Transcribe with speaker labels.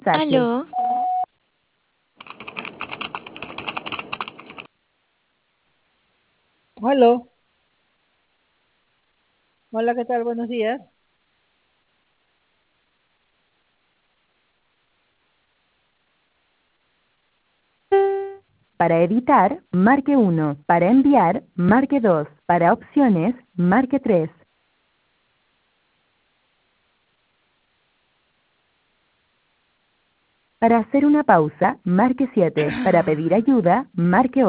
Speaker 1: Mensaje.
Speaker 2: Aló,
Speaker 3: Aló, hola, ¿qué tal? Buenos días.
Speaker 1: Para editar, marque 1. Para enviar, marque 2. Para opciones, marque 3. Para hacer una pausa, marque 7. Para pedir ayuda, marque